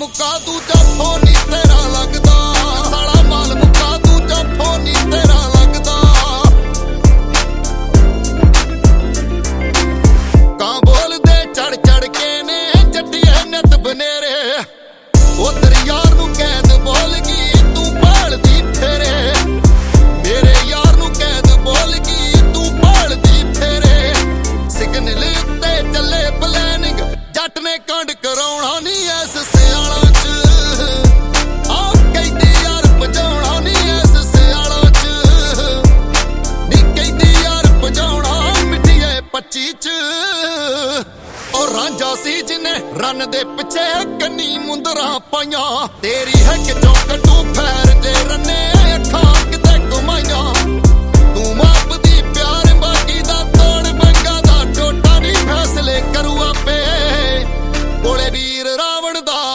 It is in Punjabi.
ਮੁੱਕਾ ਦੂਜਾ ਫੋਨੀ ਤੇਰਾ ਲੱਗਦਾ, ਸਾਲਾ ਮਾਲ ਮੁੱਕਾ ਦੂਜਾ ਫੋਨੀ ਤੇਰਾ ਲੱਗਦਾ। ਕਾਂ ਬੋਲਦੇ ਚੜ ਚੜ ਕੇ ਨੇ ਜੱਟੀਏ ਨਿੱਤ ਬਨੇਰੇ, ਉਹ ਤੇਰੇ ਯਾਰ ਨੂੰ ਕੈਦ ਬੋਲ ਗਈ ਤੂੰ ਭਾਲਦੀ ਫੇਰੇ, ਮੇਰੇ ਯਾਰ ਨੂੰ ਕੈਦ ਬੋਲ ਗਈ ਤੂੰ ਭਾਲਦੀ ਫੇਰੇ। ਸਿਗਨਲ ਉੱਤੇ ਚੱਲੇ ਪਲੈਨਿੰਗ, ਜੱਟ ਨੇ ਕਾਂਡ ਕਰਾਉਣਾ ਨੀ ਐਸ ਸਿਆਲਾਂ ਚ, ਆਹ ਕਹਿੰਦੀ ਯਾਰ ਭਜਾਉਣਾ ਨੀ ਐਸ ਸਿਆਲਾਂ ਚ, ਨੀ ਕਹਿੰਦੀ ਯਾਰ ਭਜਾਉਣਾ ਮਿੱਠੀਏ 25 ਚ। ਉਹ ਰਾਂਝਾ ਸੀ ਜਿਹਨੇ ਰਨ ਦੇ ਪਿੱਛੇ ਕੰਨੀ ਮੁੰਦਰਾਂ ਪਾਈਆਂ, ਤੇਰੀ ਹੈ ਕਿ ਚੌਕ ਤੂੰ ਫੈਰ ਦੇ ਰੰਨੇ ਅੱਖਾਂ ਕਿਤੇ ਘੁਮਾਈਆਂ। ਤੂੰ ਮਾਪ ਦੀ ਪਿਆਰ ਬਾਕੀ ਦਾ ਤੋੜ ਬੰਗਾ ਦਾ ਟੋਟਾ ਨੀ ਫੈਸਲੇ ਕਰੂ ਆਪੇ, ਕੋਲੇ ਵੀਰ ਰਾਵਣ ਦਾ